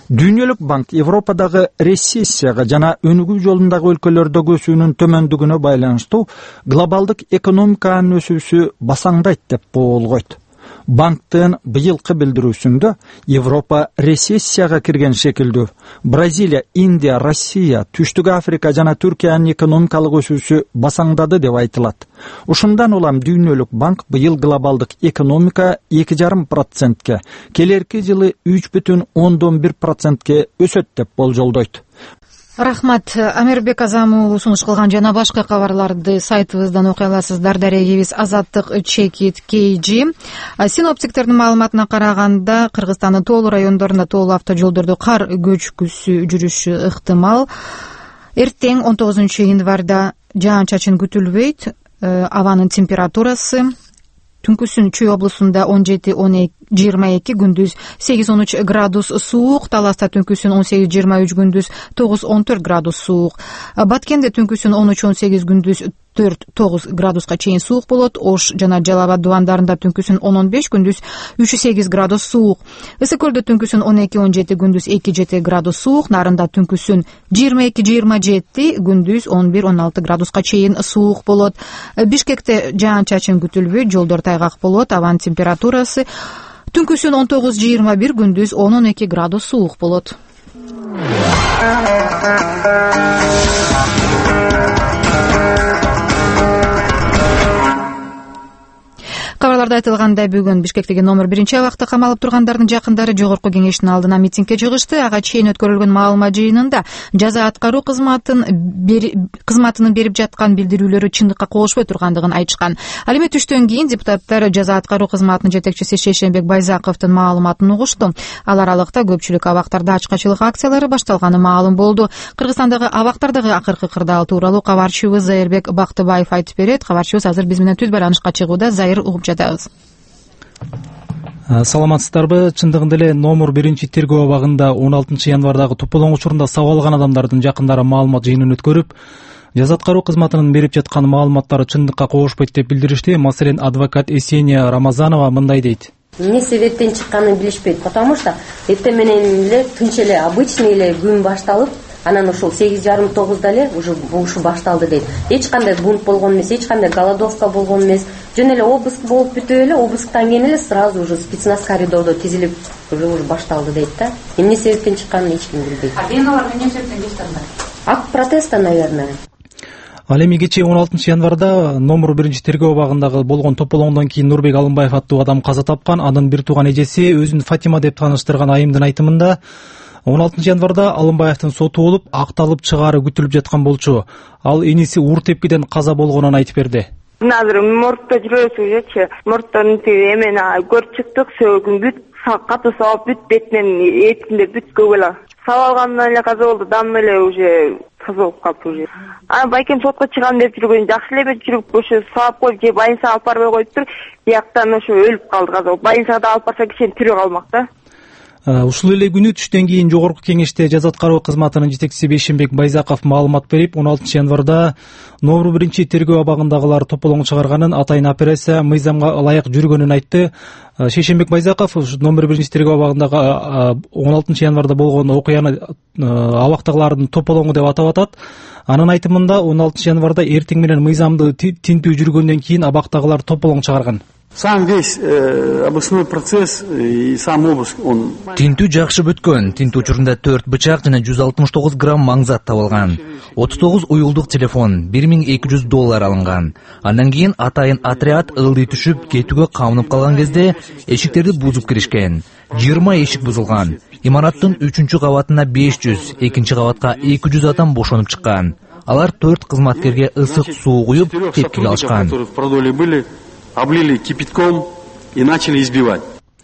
Дүйнөлүк банк Европадагы рецессияга жана өнүгүү жолундагы өлкөлөрдөгү өсүүнүн төмөндүгүнө байланыштуу глобалдык экономиканын өсүүсү басаңдайт деп боолгойт. Банктын быйылкы билдирүүсүндө Европа рецессияга кирген шекилдүү. Бразилия, Индия, Россия, Түштүк Африка жана Түркиянын экономикалык өсүүсү басаңдады деп айтылат. Ушундан улам Дүйнөлүк банк быйыл глобалдык экономика 2,5%, келерки жылы 3,1%ке өсөт деп болжолдойт. Рахмат. Амирбек Азамов сунуш кылган жана башка кабарларды сайтыбыздан окуй аласыздар. Дарегибиз Азаттык Чекит KG. Синоптиктердин маалыматына караганда, Кыргызстандын тоолуу райондорунда тоолуу автожолдордо кар көчкүсү жүрүшү ыктымал. Эртең 19 январда жаан-чачын күтүлбөйт. Абанын температурасы түнкүсүн Чүй облусунда 17-22, күндүз 8-13 градус суук, Таласта түнкүсүн 18-23, күндүз 9-14 градус суук. Баткенде түнкүсүн 13-18, күндүз 4-9 градуска чейин суук болот. Ош жана Жалал Абад дубандарында түнкүсүн 10-15, күндүз 3-8 градус суук. Ысык көлдө түнкүсүн 12-17, күндүз 2-7 градус суук. Нарында түнкүсүн 22-27, күндүз 11-16 градуска чейин суук болот. Бишкекте жаан-чачын күтүлбөйт, жолдор тайгак болот. Абанын температурасы түнкүсүн 19-21, күндүз 10-12 градус суук болот. Кабарларда айтылгандай, бүгүн Бишкектеги номер 1 абакта камалып тургандардын жакындары жогорку кеңештин алдына митингге чыгышты. Ага чейин өткөрүлгөн маалымат жыйынында жаза аткаруу кызматынын берип жаткан билдирүүлөрү чындыкка кошпой тургандыгын айтышкан. Ал эми түштөн кийин депутаттар жаза аткаруу кызматынын жетекчиси Шейшенбек Байзаковдун маалыматын угушту. Ал аралыкта көпчүлүк абактарда ачкачылык акциялары башталганы маалым болду. Кыргызстандагы абактардагы акыркы кырдаал тууралуу кабарчыбыз Зайырбек Бактыбаев айтып берет. Кабарчыбыз азыр биз менен түз байланышка чыгууда. Зайыр, угуп жатабыз. Саламатсыздарбы? Чындыгында эле номер 1 тергөө абагында 16 январдагы тополоң учурунда сабак алган адамдардын жакындары маалымат жыйынын өткөрүп, жаза аткаруу кызматынын берип жаткан маалыматтары чындыкка кошпойт деп билдиришти. Маселен, адвокат Есения Рамазанова мындай дейт. Эмне себептен чыкканын билишпейт, потому что эртең менен эле тынч эле обычный эле күн башталып, анан ушул 8:30-9 эле ушу башталды дейт. Эч кандай бунт болгон эмес, эч кандай голодовка болгон эмес. Жөн эле обыск болуп бүтүп эле, обысктан кийин эле сразу уже спецназ коридордо тизилип уже башталды дейт да. Эмне себептен чыкканын эч ким билбейт. А алар эмне себептен чыккандар? Акт протеста, наверное. Ал эми кечээ 16 январда номер 1 тергөө абагындагы болгон тополоңдон кийин Нурбек Алымбаев аттуу адам каза тапкан. Анын бир тууган эжеси өзүн Фатима деп тааныштырган айымдын айтымында 16 январда Алымбаевдин соту болуп, акталып чыгаары күтүлүп жаткан болчу. Ал иниси уур тепкиден каза болгонун айтып берди. Азыр мортто жүрөбүзчү. Морттон эмени көрүп чыктык, сөөгүн бүт, катуу сабап бүт, бетинен этинде бүт көгөлө. Сабалгандан эле каза болду, дам эле уже каза болуп калды уже. Байкем сотко чыгам деп жүргөн, жакшы эле жүрүп ошо сабап коюп, же больницага алып барбай коюптур. Бияктан ошо өлүп калды каза. Больницада алып барса кишинин тирүү калмак да. Ушул эле күнү түштөн кийин жогорку кеңеште жаза аткаруу кызматынын жетекчиси Бейшенбек Байзаков маалымат берип, 16 январда номер 1 тергөө абагындагылар тополоң чыгарганын, атайын операция мыйзамга ылайык жүргөнүн айтты. Шейшенбек Байзаков номер 1 тергөө абагындагы 16 январда болгон окуяны абактагылардын тополоңу деп атап атат. Анын айтымында 16 январда эртең менен мыйзамды тинтүү жүргөндөн кийин абактагылар тополоң чыгарган. Сам весь обыскной процесс и сам обыск, он... Тинтүү жакшы бүткөн. Тинтүү учурунда 4 бычак жана 169 грамм маңзат табылган. 39 уюлдук телефон, $1200 алынган. Андан кийин атайын отряд ылдый түшүп, кетүүгө камынып калган кезде эшиктерди бузуп киришкен. 20 эшик бузулган. Имараттын 3-кабатына 500, 2-кабатка 200 адам бошонуп чыккан. Алар 4 кызматкерге ысык суу куюп, тепкиге алышкан. Облили кипятком и начали избивать.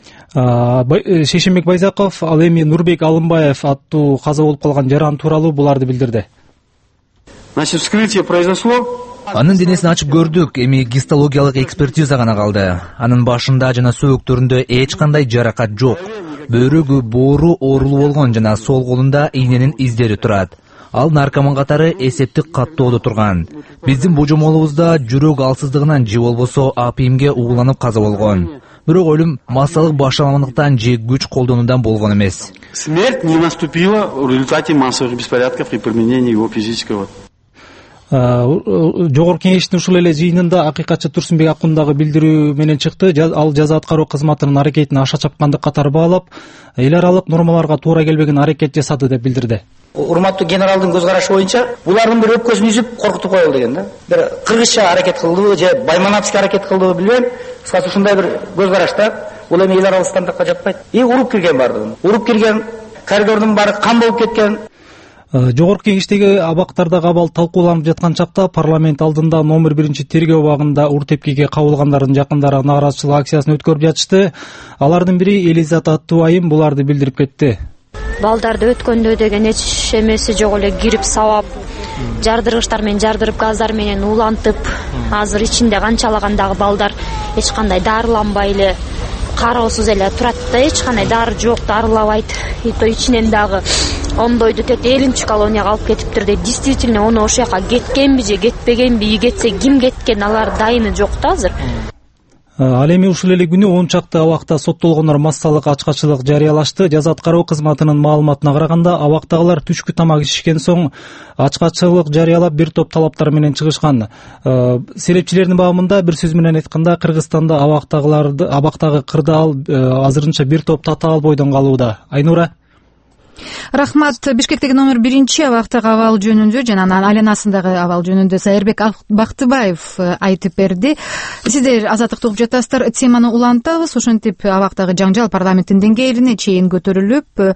Шейшенбек Байзаков ал эми Нурбек Алымбаев аттуу каза болуп калган жаран тууралуу буларды билдирди. Значит, вскрытие произошло. Анын денесин ачып көрдүк, эми гистологиялык экспертиза гана калды. Анын башында жана сөөктөрүндө эч кандай жаракат жок. Бөйрөгү, боору оорулуу болгон жана сол колунда ийненин издери турат. Ал наркоман катары эсептик каттоодо турган. Биздин божомолубузда жүрөк алсыздыгынан же болбосо апимге ууланып каза болгон. бирок өлүм массалык башталгандыктан же күч колдонуудан болгон эмес. Смерть не наступила в результате массовых беспорядков и применения его физического. Жогорку кеңештин ушул эле жыйынында акыйкатчы Турсунбек Акундагы билдирүү менен чыкты. Ал жаза аткаруу кызматынын аракетин аша чапкандык катары баалап, эл аралык нормаларга туура келбеген аракет жасады деп билдирди. Урматтуу генералдын көз карашы боюнча булардын бир өпкөсүн үзүп коркутуп коелу деген да. Бир кыргызча аракет кылдыбы же байманатский аракет кылдыбы билбейм. Кыскасы ушундай бир көз карашта бул эми эл аралык стандартка жатпайт. Уруп кирген бардыгын. Уруп кирген, коридордун баары кан болуп кеткен. Жогорку кеңештеги абактардагы абал талкууланып жаткан чакта парламент алдында номер 1 тергөө абагында ур тепкиге кабылгандардын жакындары нааразычылык акциясын өткөрүп жатышты. Алардын бири Элизат аттуу айым буларды билдирип кетти. Балдарды өткөндө деген эч эмеси жок эле, кирип сабап, жардыргычтар менен жардырып, газдар менен уулантып, азыр ичинде канчалагандагы балдар эч кандай дарыланбай эле кароосуз эле турат да, эч кандай дары жок, дарылабайт. И то ичинен дагы ондойду тет элинчи колонияга алып кетиптир дейт. Действительно оны ошол жака кеткенби же кетпегенби, кетсе ким кеткен, алар дайыны жок да азыр. Ал эми ушул эле күнү 10 чакты абакта соттолгондор массалык ачкачылык жарыялашты. Жаза аткаруу кызматынын маалыматына караганда, абактагылар түшкү тамак ишишкен соң ачкачылык жарыялап бир топ талаптар менен чыгышкан. Серепчилердин баамында, бир сөз менен айтканда, Кыргызстанда абактагы кырдаал азырынча бир топ татаал бойдон калууда. Айнура. Рахмат. Бишкектеги номер 1 абактагы абал жөнүндө жана анын айланасындагы абал жөнүндө Сайырбек Бактыбаев айтып берди. Сиздер азаттыкты угуп жатасыздар. Теманы улантабыз. Ошентип абактагы жаңжал парламенттин деңгээлине чейин көтөрүлүп,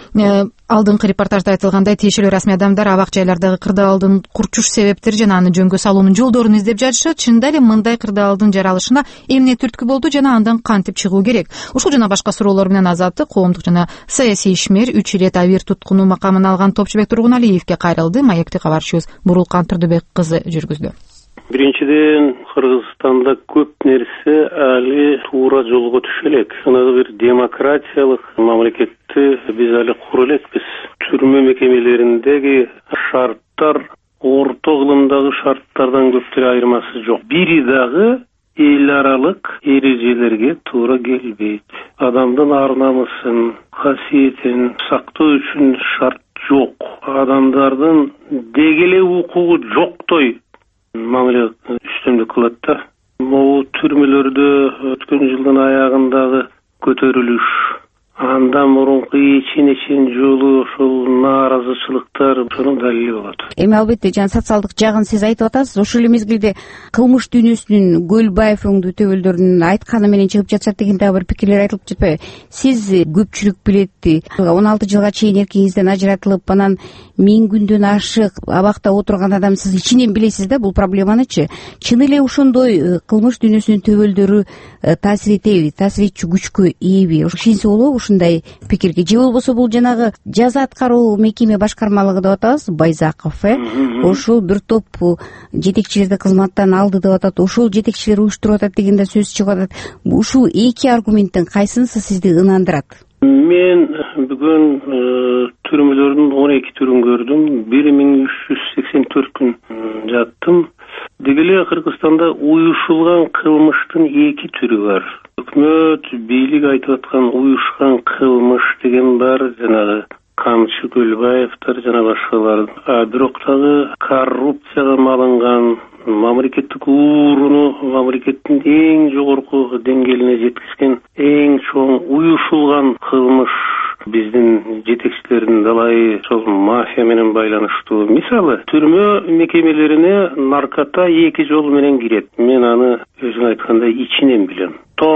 алдыңкы репортажда айтылгандай, тиешелүү расмий адамдар абак жайлардагы кырдаалдын курчуш себептери жана аны жөнгө салуунун жолдорун издеп жатышат. Чынында эле мындай кырдаалдын жаралышына эмне түрткү болду жана андан кантип чыгуу керек? Ушул жана башка суроолор менен Азаттык коомдук жана саясий ишмер 3 ирет авир туткуну макамын алган Топчубек Тургуналиевге кайрылды. Маекти кабарчыбыз Бурулкан Турдубек кызы жүргүздү. Биринчиден, Кыргызстанда көп нерсе али туура жолго түшө элек. Анагы бир демократиялык мамлекетти биз али кура элекпиз. Түрмө мекемелериндеги шарттар орто кылымдагы шарттардан көп деле айырмасы жок. Бири дагы эл аралык эрежелерге туура келбейт. Адамдын ар намысын, касиетин сактоо үчүн шарт жок. Адамдардын дегеле укугу жоктой мамиле үстөмдүк кылат да. Могу түрмөлөрдө өткөн жылдын аягындагы көтөрүлүш, андан мурунку ичин жолу ошол нааразычылыктар ошонун далили болот. Эми албетте жана социалдык жагын сиз айтып атасыз. Ошол эле мезгилде кылмыш дүйнөсүнүн Көлбаев өңдүү төбөлдөрүнүн айтканы менен чыгып жатышат деген дагы бир пикирлер айтылып жатпайбы? Сиз көпчүлүк билет, 16 жылга чейин эркиңизден ажыратылып, анан 1000 күндөн ашык абакта отурган адам, сиз ичинен билесиз да бул проблеманычы. Чын эле ошондой кылмыш дүйнөсүнүн төбөлдөрү таасир этеби, таасир этчү күчкө ээби? Ишенсе болобу ушундай пикирге? Же болбосо бул жанагы жаза аткаруу мекеме башкармалыгы деп атабыз, Байзаков, ошол бир топ жетекчилерди кызматтан алды деп атат, ошол жетекчилер уюштуруп атат деген да сөз чыгып атат. Ушул эки аргументтин кайсынысы сизди ынандырат? Мен бүгүн түрмөлөрдүн 12 түрүн көрдүм. 1384 күн жаттым. Дегеле Кыргызстанда уюшулган кылмыштын 2 түрү бар. Өкмөт, бийлик айтып аткан уюшкан кылмыш деген бар, жанагы Камчы, Көлбаевтар жана башкалар. Бирок дагы коррупцияга малынган, мамлекеттик ууруну мамлекеттин эң жогорку деңгээлине жеткизген эң чоң уюшулган кылмыш биздин жетекчилердин далайы сол мафия менен байланыштуу. Мисалы, түрмө мекемелерине наркота 2 жол менен кирет. Мен аны өзүң айткандай ичинен билем.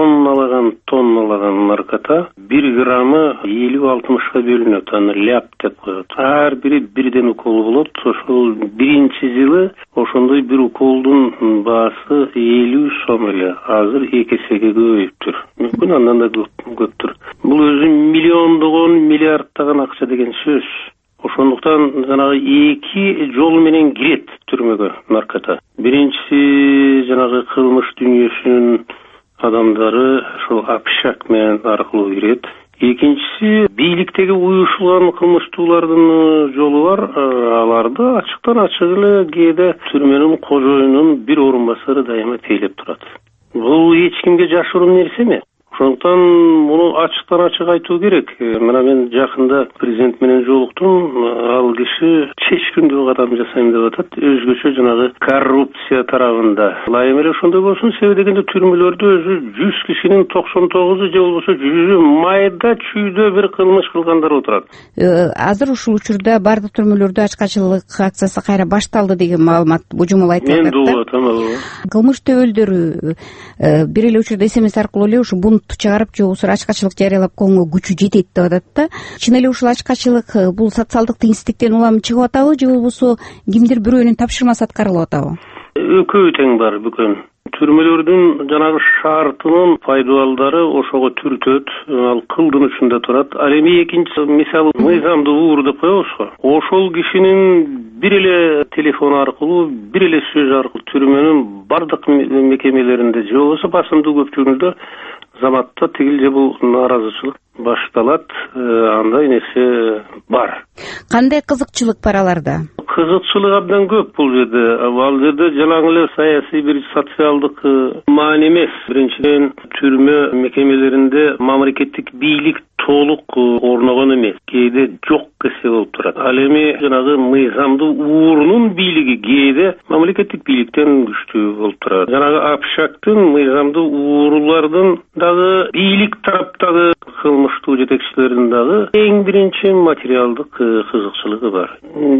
Тонналаган наркота 1 граммы 50-60га бөлүнөт. Аны ляп деп коет. Ар бири бирден укол болот. Ошол биринчи жылы ошондой бир уколдун баасы 50 сом эле. Азыр 2 эсеге көбөйүптүр. Мүмкүн андан да көптүр. Бул өзү миллиондогон, миллиарддаган акча деген сөз. Ошондуктан жанагы 2 жол менен кирет түрмөгө наркота. Биринчиси жанагы кылмыш дүйнөсүнүн адамдары ошол общак менен аркылуу кирет. Экинчиси бийликтеги уюшулган кылмыштуулардын жолу бар. Аларды ачыктан ачык эле кээде түрмөнүн кожоюнун бир орун басары дайыма тейлеп турат. Бул эч кимге жашыруун нерсе эме? Ошондуктан муну ачыктан ачык айтуу керек. Мына мен жакында президент менен жолуктум. Ал киши чечкиндүү кадам жасайм деп атат. Өзгөчө жанагы коррупция тарабында. Ылайым эле ошондой болсун. Себеби дегенде түрмөлөрдө өзү 100 кишинин 99 же болбосо 100 майда чүйдө бир кылмыш кылгандар отурат. Азыр ушул учурда бардык түрмөлөрдө ачкачылык акциясы кайра башталды деген маалымат божомол айтып атат. Мен дуу атам. Кылмыш төбөлдөрү бир эле учурда СМС аркылуу эле ушу бунт чыгарып же болбосо ачкачылык жарыялап коюнга күчү жетет деп атат да. Чын эле ушул ачкачылык бул социалдык теңсиздиктен улам чыгып атабы же болбосо кимдир бирөөнүн тапшырмасы аткарылып атабы? Экөө тең бар бүкөн. Түрмөлөрдүн жанагы шартынын пайдалары ошого түртөт, ал кылдынышында турат. Ал эми экинчи мисалы мыйзамдуу уур деп коебуз го. Ошол кишинин бир эле телефон аркылуу, бир эле сөз аркылуу түрмөнүн бардык мекемелеринде же болбосо басымдуу көпчүлүгүндө заматта тигил же бул нааразычылык башталат. Андай нерсе бар. Кандай кызыкчылык бар аларда? Кызыкчылык абдан көп бул жерде. Ал жерде жалаң эле саясий бир социалдык маани эмес. Биринчиден түрмө мекемелеринде мамлекеттик бийлик толук орногон эмес. Кээде жок эсе болуп турат. Ал эми жанагы мыйзамдуу уурунун бийлиги кээде мамлекеттик бийликтен күчтүү болуп турат. Жанагы общактын мыйзамдуу уурулардын дагы бийлик тараптагы кылмыштуу жетекчилердин дагы эң биринчи материалдык кызыкчылыгы бар.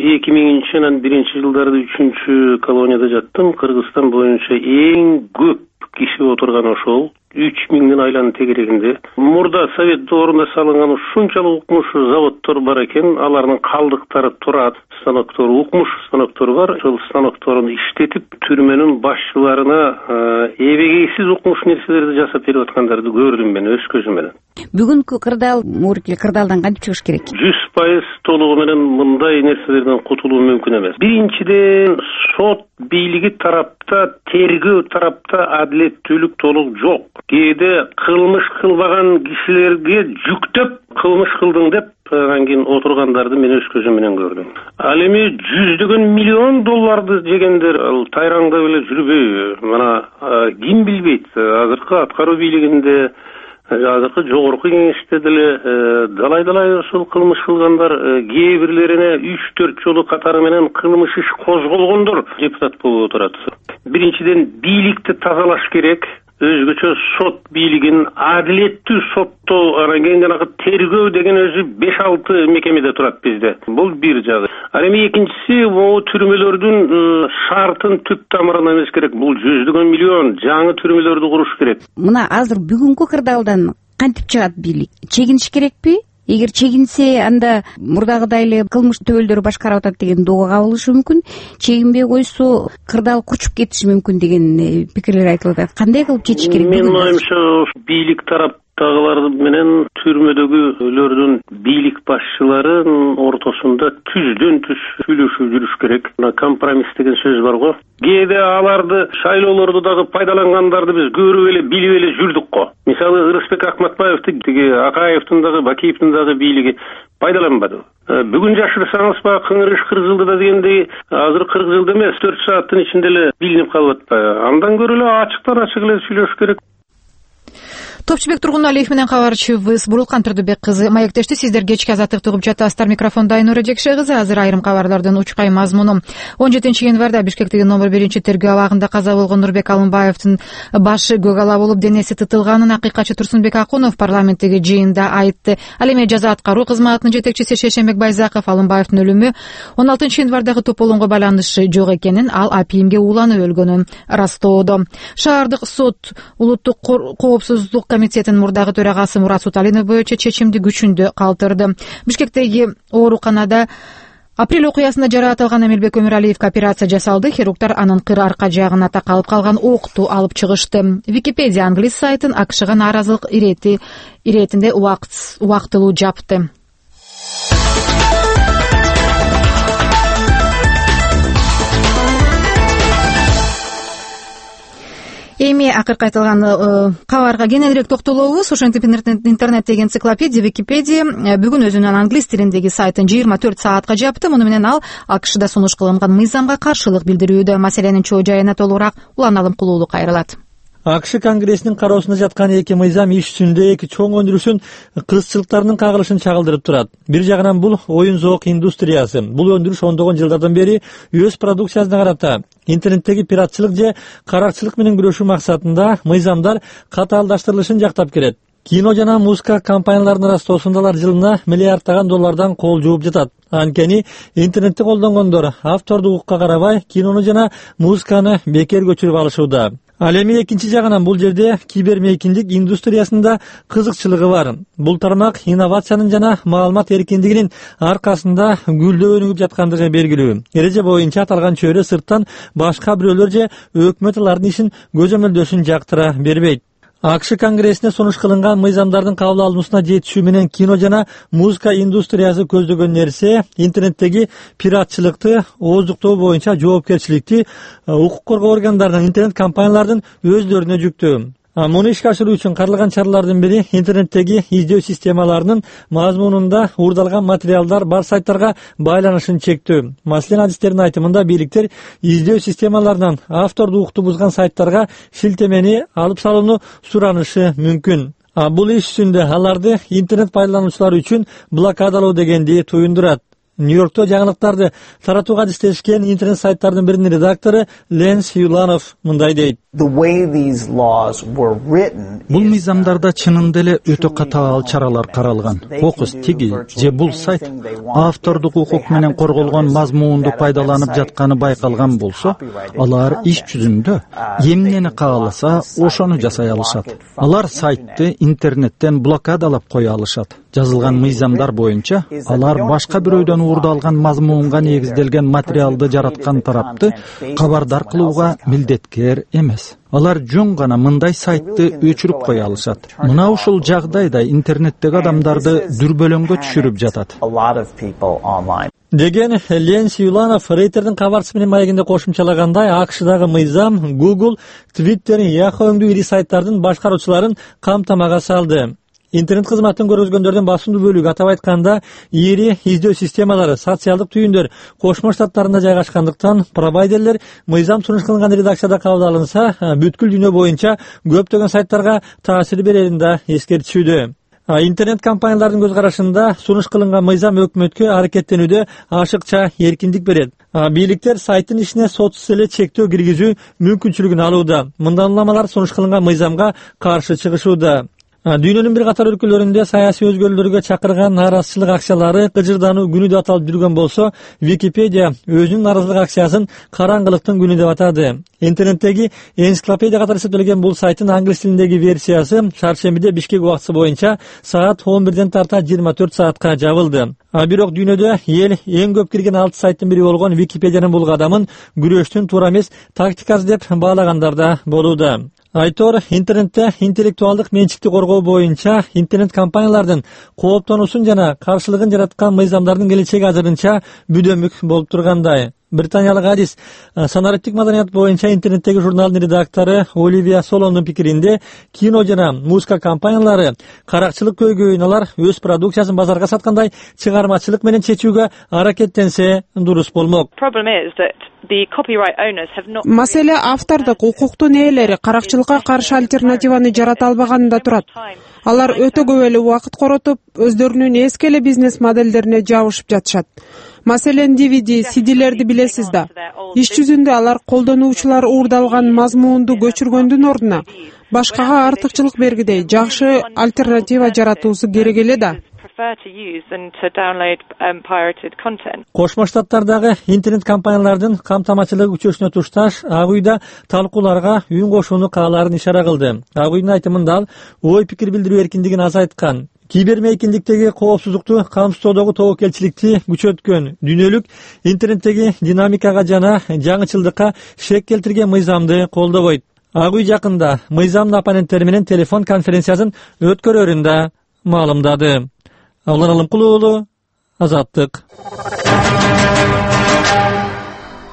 2001 жылдары 3 колонияда жаттым. Кыргызстан боюнча эң көп киши отурган ошол 3000 айланын тегерегинде. Мурда совет доорунда салынган ушунчалык укмуш заводдор бар экен. Алардын калдыктары турат. Станоктор, укмуш станоктору бар. Ошол станокторун иштетип түрмөнүн башчыларына эбегейсиз укмуш нерселерди жасап берип аткандарды көрдүм мен өз көзүм менен. Бүгүнкү кырдаал мурки кырдаалдан кантип чыгыш керек? 100% толугу менен мындай нерселерден кутулуу мүмкүн эмес. Биринчиден сот бийлиги тарапта, тергөө тарапта адилеттүүлүк толук жок. Кээде кылмыш кылбаган кишилерге жүктөп кылмыш кылдың деп анан кийин отургандарды мен өз көзүм менен көрдүм. Ал эми жүздөгөн миллион долларды жегендер ал тайраңдап эле жүрбөйбү? Мына ким билбейт? Азыркы аткаруу бийлигинде, азыркы жогорку кеңеште деле далай ошол кылмыш кылгандар кээ бирлерине 3-4 жолу катары менен кылмыш иш козголгондор депутат болуп отурат. Биринчиден бийликти тазалаш керек. Өзгөчө сот бийлигин адилеттүү соттоо, анан кийин жанагы тергөө деген өзү 5-6 мекемеде турат бизде. Бул бир жагы. Ал эми экинчиси бул түрмөлөрдүн шартын түп тамырынан эмес керек. Бул жүздөгөн миллион жаңы түрмөлөрдү куруш керек. Мына азыр бүгүнкү кырдаалдан кантип чыгат бийлик? Чегиниш керекпи? Эгер чегинсе, анда мурдагыдай эле кылмыш төбөлдөрү башкарып атат деген доого кабылышы мүмкүн. Чегинбей койсо кырдаал кучуп кетиши мүмкүн деген пикирлер айтылып атат. Кандай кылып чечиш керек? Менин оюмча бийлик тараптагылар менен түрмөдөгүлөрдүн бийлик башчыларынын ортосунда түздөн түз сүйлөшүп жүрүш керек. Мына компромисс деген сөз бар го. Кээде аларды шайлоолорду дагы пайдалангандарды биз көрүп эле билип эле жүрдүк го. Мисалы Ырысбек Акматбаевди тиги Акаевдин дагы Бакиевдин дагы бийлиги пайдаланбады. Бүгүн жашырсаңыз ба Кыңырыш 40 жылда дегендей, азыр 40 жылда эмес, 4 сааттын ичинде эле билинип калып атпайбы? Андан көрө эле ачыктан ачык эле сүйлөшүш керек. Топчубек Тургуналиев менен кабарчыбыз Бурулкан Турдубек кызы маектешти. Сиздер кечки азаттыкты угуп жатасыздар. Микрофондо Айнура Жекше кызы. Азыр айрым кабарлардын учкай мазмуну. 17 январда Бишкектеги номер 1 тергөө абагында каза болгон Нурбек Алымбаевдин башы көк ала болуп денеси тытылганын акыйкатчы Турсунбек Акунов парламенттеги жыйында айтты. Ал эми жаза аткаруу кызматынын жетекчиси Шешенбек Байзаков Алымбаевдин өлүмү 16 январдагы тополоңго байланышы жок экенин, ал апийимге ууланып өлгөнүн растоодо. Шаардык сот улуттук коопсуздук комитетинин мурдагы төрагасы Мурат Суталинов боюнча чечимди күчүндө калтырды. Бишкектеги ооруканада апрель окуясында жараатылган Эмилбек Өмүралиевге операция жасалды. Хирургдар анын кыр арка жагына такалып калган окту алып чыгышты. Википедия англис сайтын АКШга нааразылык иретинде убактылуу жапты. Эми акыркы айтылган кабарга кененирээк токтолобуз. Ошентип интернеттеги энциклопедия Википедия бүгүн өзүнүн англис тилиндеги сайтын 24 саатка жапты. Муну менен ал АКШда сунуш кылынган мыйзамга каршылык билдирүүдө. Маселенин чоо жайына толугураак Улан Алымкулуулу кайрылат. АКШ Конгрессинин кароосунда жаткан эки мыйзам иш жүзүндө эки чоң өндүрүшүн кызчылыктарынын кагылышын чагылдырып турат. Бир жагынан бул оюн зоок индустриясы. Бул өндүрүш ондогон жылдардан бери өз продукциясына карата интернеттеги пиратчылык же каракчылык менен күрөшүү максатында мыйзамдар катаалдаштырылышын жактап келет. Кино жана музыка компанияларынын арасында жылына миллиарддаган доллардан кол жууп жатат. Анткени интернетти колдонгондор автордук укукка карабай кинону жана музыканы бекер көчүрүп алышууда. Ал эми экинчи жагынан бул жерде кибермейкиндик индустриясында кызыкчылыгы бар. Бул тармак инновациянын жана маалымат эркиндигинин аркасында гүлдөп өнүгүп жаткандыгы белгилүү. Эреже боюнча аталган чөйрө сырттан башка бирөөлөр же өкмөт алардын ишин көзөмөлдөшүн жактыра бербейт. АКШ Конгрессине сунуш кылынган мыйзамдардын кабыл алынуусуна жетишүү менен кино жана музыка индустриясы көздөгөн нерсе интернеттеги пиратчылыкты ооздуктоо боюнча жоопкерчиликти укук коргоо органдарынын интернет компаниялардын өздөрүнө жүктөө. Муну ишке ашыруу үчүн каралган чаралардын бири интернеттеги издөө системаларынын мазмунунда уурдалган материалдар бар сайттарга байланышын чектөө. Маселен, адистердин айтымында бийликтер издөө системаларынан автордук укукту бузган сайттарга шилтемени алып салууну суранышы мүмкүн. Бул иш жүзүндө аларды интернет пайдалануучулары үчүн блокадалоо дегенди туюндурат. Нью-Йоркто жаңылыктарды таратууга адистешкен интернет сайттардын биринин редактору Ленс Юланов мындай дейт. Бул мыйзамдарда чынында эле өтө катаал чаралар каралган. Кокус тиги же бул сайт автордук укук менен корголгон мазмуунду пайдаланып жатканы байкалган болсо, алар иш жүзүндө эмнени кааласа ошону жасай алышат. Алар сайтты интернеттен блокадалап кое алышат. Жазылган мыйзамдар боюнча алар башка бирөөдөн уурдалган мазмуунга негизделген материалды жараткан тарапты кабардар кылууга милдеткер эмес. Алар жөн гана мындай сайтты өчүрүп кое алышат. Мына ушул жагдайда интернеттеги адамдарды дүрбөлөңгө түшүрүп жатат деген Ленс Юланов Рейтердин кабарчысы менен маегинде кошумчалагандай, АКШдагы мыйзам Google, Twitter, Yahoo өңдүү ири сайттардын башкаруучуларын камтамага салды. Интернет кызматын көргөзгөндөрдүн басымдуу бөлүгү, атап айтканда, ири издөө системалары социалдык түйүндөр Кошмо Штаттарында жайгашкандыктан провайдерлер мыйзам сунуш кылынган редакцияда кабыл алынса, бүткүл дүйнө боюнча көптөгөн сайттарга таасир берерин да эскертишүүдө. Интернет компаниялардын көз карашында сунуш кылынган мыйзам өкмөткө аракеттенүүдө ашыкча эркиндик берет. Бийликтер сайттын ишине сотсуз эле чектөө киргизүү мүмкүнчүлүгүн алууда. Мындан уламалар сунуш кылынган мыйзамга каршы чыгышууда. Дүйнөнүн бир катар өлкөлөрүндө саясий өзгөрүүлөргө чакырган нааразычылык акциялары кыжырдануу күнү деп аталып жүргөн болсо, Википедия өзүнүн нааразычылык акциясын караңгылыктын күнү деп атады. Интернеттеги энциклопедия катары эсептелген бул сайттын англис тилиндеги версиясы шаршембиде Бишкек убактысы боюнча саат 11ден тарта 24 саатка жабылды. Бирок дүйнөдө эл эң көп кирген 6 сайттын бири болгон Википедиянын бул кадамын күрөштүн туура эмес тактикасы деп баалагандар да болууда. Айтор интернетте интеллектуалдык менчикти коргоо боюнча интернет компаниялардын кооптонуусун жана каршылыгын жараткан мыйзамдардын келечеги азырынча бүдөмүк болуп тургандай. Британиялык адис санариптик маданият боюнча интернеттеги журналдын редактору Оливия Солондун пикиринде, кино жана музыка компаниялары каракчылык көйгөйүн алар өз продукциясын базарга саткандай чыгармачылык менен чечүүгө аракеттенсе дурус болмок. Маселе автордук укуктун ээлери каракчылыкка каршы альтернативаны жарата албаганында турат. Алар өтө көп эле убакыт коротуп, өздөрүнүн эски эле бизнес модельдерине жабышып жатышат. Маселен, DVD, CD-лерди билесиз да. Иш жүзүндө алар колдонуучулар уурдалган мазмуунду көчүргөндүн ордуна башкага артыкчылык бергидей жакшы альтернатива жаратуусу керек эле да. Кошмо Штаттардагы интернет компаниялардын камтамачылыгы күчөшүнө тушташ Ак үйдө талкууларга үн кошууну каалаарын ишара кылды. Ак үйдүн айтымында ал ой пикир билдирүү эркиндигин азайткан, кибермейкиндиктеги коопсуздукту камсыздоодогу тобокелчиликти күчөткөн, дүйнөлүк интернеттеги динамикага жана жаңычылдыкка шек келтирген мыйзамды колдобойт. Ак үй жакында мыйзамдын оппоненттери менен телефон конференциясын өткөрөрүн да маалымдады. Алан Алымкулуу, Азаттык.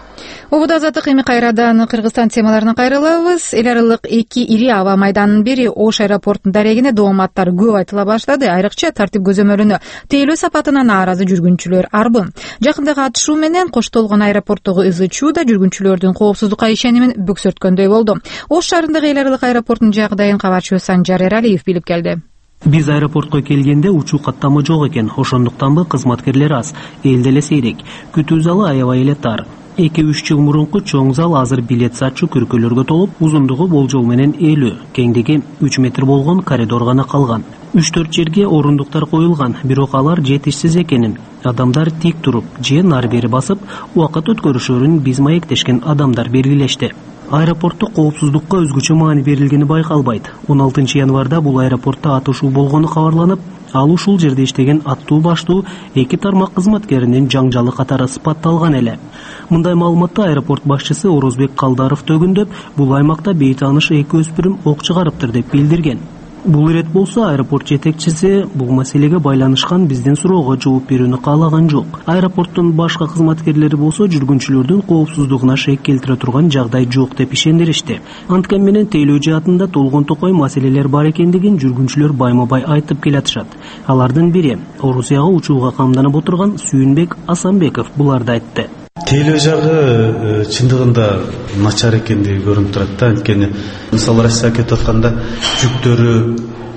Убада азаттык эми кайрадан Кыргызстан темаларына кайрылабыз. Эл аралык 2 ири аба майданынын бири Ош аэропортунун дарегине дооматтар көп айтыла баштады. Айрыкча тартип көзөмөлүнө тейлөө сапатына нааразы жүргүнчүлөр арбын. Жакындагы атышуу менен коштолгон аэропорттогу ызы-чуу да жүргүнчүлөрдүн коопсуздукка ишенимин бөксөрткөндөй болду. Ош шаарындагы эл аралык аэропорттун жагдайын кабарчыбыз Санжар Эралиев билип келди. Биз аэропортко келгенде учуу каттама жок экен, ошондуктанбы кызматкерлер аз, эл деле сейрек. Күтүү залы аябай эле тар. 2-3 жыл мурунку чоң зал азыр билет сатчу күркөлөргө толуп, узундугу болжол менен 50, кеңдиги 3 метр болгон коридор гана калган. 3-4 жерге орундуктар коюлган, бирок алар жетишсиз экенин. Адамдар тик туруп, же нары бери басып, убакыт өткөрүшөрүн биз маектешкен адамдар белгилешти. Аэропортто коопсуздукка өзгөчө маани берилгени байкалбайт. 16 январда бул аэропортто атышуу болгону кабарланып, ал ушул жерде иштеген аттуу баштуу 2 тармак кызматкеринин жаңжалы катары сыпатталган эле. Мындай маалыматты аэропорт башчысы Орозбек Калдаров төгүндөп, бул аймакта бейтааныш 2 өспүрүм ок чыгарыптыр деп билдирген. Бул ирет болсо аэропорт жетекчиси бул маселеге байланышкан биздин суроого жооп берүүнү каалаган жок. Аэропорттун башка кызматкерлери болсо жүргүнчүлөрдүн коопсуздугуна шек келтире турган жагдай жок деп ишендиришти. Анткени менен тейлөө жаатында толгон токой маселелер бар экендигин жүргүнчүлөр байма-бай айтып келатышат. Алардын бири Орусияга учууга камданып отурган Сүйүнбек Асанбеков буларды айтты. Тейлөө жагы чындыгында начар экендиги көрүнүп турат да. Анткени мисалы Россияга кетип атканда жүктөрү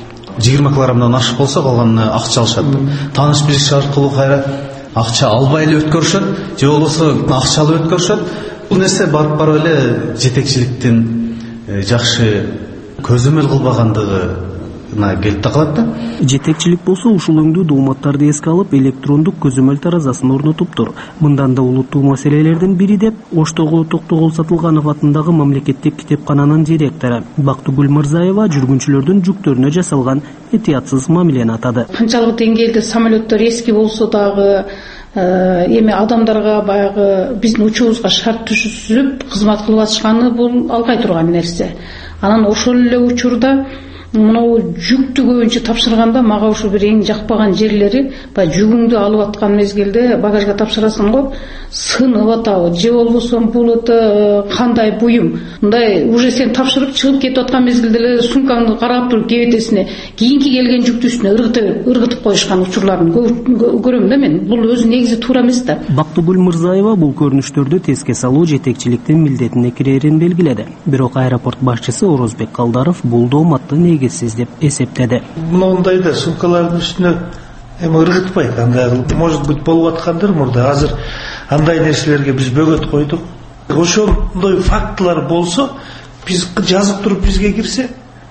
20 килограммдан ашык болсо калганына акча алышат. Тааныш билиш аркылуу кайра акча албай эле өткөрүшөт, же болбосо акчалуу өткөрүшөт. Бул нерсе барып эле жетекчиликтин жакшы көзөмөл кылбагандыгы келип калат да. Жетекчилик болсо ушул өңдүү дооматтарды эске алып, электрондук көзөмөл таразасын орнотуптур. Мындан да улуттуу маселелердин бири деп Оштогу Токтогул Сатылганов атындагы мамлекеттик китепкананын директору Бактыгүл Мырзаева жүргүнчүлөрдүн жүктөрүнө жасалган этиятсыз мамилени атады. Канчалык деңгээлде самолеттер эски болсо дагы эми адамдарга баягы биздин учуубузга шарт түзүп кызмат кылып атышканы бул алгай турган нерсе. Анан ошол эле учурда мынау жүктү көбүнчө тапшырганда мага ушу бир эң жакпаган жерлери, баягы жүгүңдү алып аткан мезгилде багажга тапшырасың го, сынып атабы, же болбосо бул кандай буюм. Мындай уже сен тапшырып чыгып кетип аткан мезгилде эле сумкаңды карап туруп кебетесине, кийинки келген жүктү үстүнө ыргытып коюшкан учурларын көрөм да мен. Бул өзү негизи туура эмес да. Бактыгүл Мырзаева бул көрүнүштөрдү теске салуу жетекчиликтин милдетине кирерин белгиледи. Бирок аэропорт башчысы Орозбек Калдаров бул дооматты негизсиз деп эсептеди. Мындай сумкалардын үстүнө эми ыргытпайт, андай может быть болуп аткандыр мурда. Азыр андай нерселерге биз бөгөт койдук. Ошондой фактылар болсо, биз жазып туруп бизге кирсе,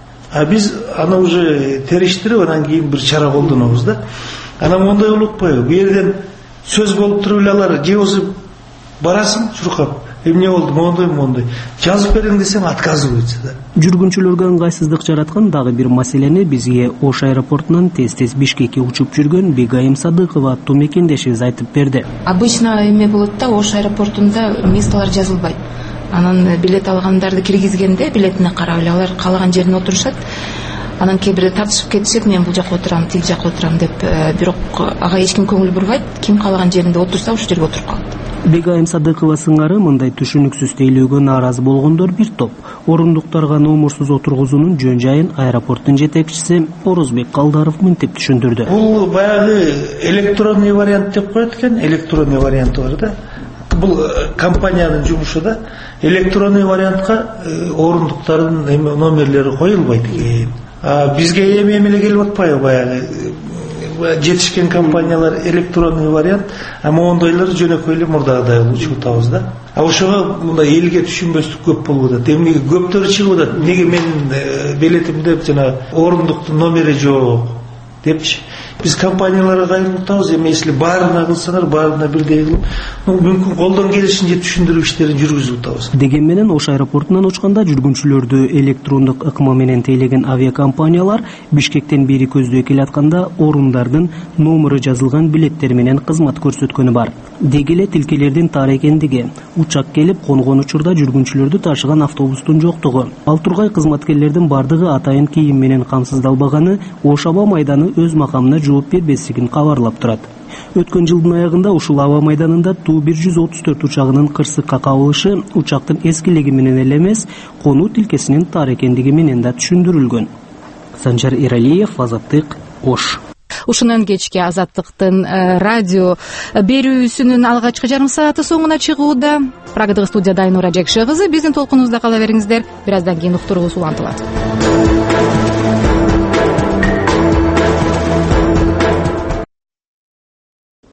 а биз аны уже териштирип, анан кийин бир чара колдонобуз да. Анан мондай болуп атпайбы? Бу жерден сөз болуп туруп эле алар же болсо барасың чуркап, эмне болду, мондой жазып бериң десең отказывается да. Жүргүнчүлөргө ыңгайсыздык жараткан дагы бир маселени бизге Ош аэропортунан тез Бишкекке учуп жүргөн Бегайым Садыкова аттуу мекендешибиз айтып берди. Обычно эме болот да, Ош аэропортунда местолор жазылбайт. Анан билет алгандарды киргизгенде билетине карап эле алар каалаган жерине отурушат. Анан кээ бирде тартышып кетишет, мен бул жакка отурам, тиги жакка отурам деп, бирок ага эч ким көңүл бурбайт. Ким каалаган жеринде отурса, ошол жерге отуруп калат. Бегайым Садыкова сыңары мындай түшүнүксүз тейлөөгө нааразы болгондор бир топ. Орундуктарга номурсуз отургузуунун жөн жайын аэропорттун жетекчиси Орозбек Калдаров мынтип түшүндүрдү. Бул баягы электронный вариант деп коет экен, электронный варианты бар да. Бул компаниянын жумушу да. Электронный вариантка орундуктардын номерлери коюлбайт экен. Бизге эми эле келип атпайбы баягы жетишкен компаниялар электронный вариант, мондойлор жөнөкөй эле мурдагыдай учуп атабыз да. Ошого мындай элге түшүнбөстүк көп болуп атат. Эми көптөрү чыгып атат, неге менин билетимде жана орундуктун номери жок депчи. Биз компанияларга кайрылып атабыз, эми если баарына кылсаңар, баарына бирдей кылып, мүмкүн колдон келишинче түшүндүрүү иштерин жүргүзүп атабыз. Деген менен Ош аэропортунан учканда жүргүнчүлөрдү электрондук ыкма менен тейлеген авиакомпаниялар Бишкектен бери көздөй келатканда орундардын номери жазылган билеттер менен кызмат көрсөткөнү бар. Деги эле тилкелердин тар экендиги, учак келип конгон учурда жүргүнчүлөрдү ташыган автобустун жоктугу, ал тургай кызматкерлердин бардыгы атайын кийим менен камсыздалбаганы Ош аба майданы өз макамына жооп бербестигин кабарлап турат. Өткөн жылдын аягында ушул аба майданында Ту-134 учагынын кырсыкка кабылышы учактын эскилиги менен эле эмес, конуу тилкесинин тар экендиги менен да түшүндүрүлгөн. Санжар Эралиев, Азаттык, Ош. Ушунан кечки Азаттыктын радио берүүсүнүн алгачкы жарым сааты соңуна чыгууда. Прагадагы студияда Айнура Жекше кызы. Биздин толкунубузда кала бериңиздер. Бир аздан кийин уктуруубуз улантылат.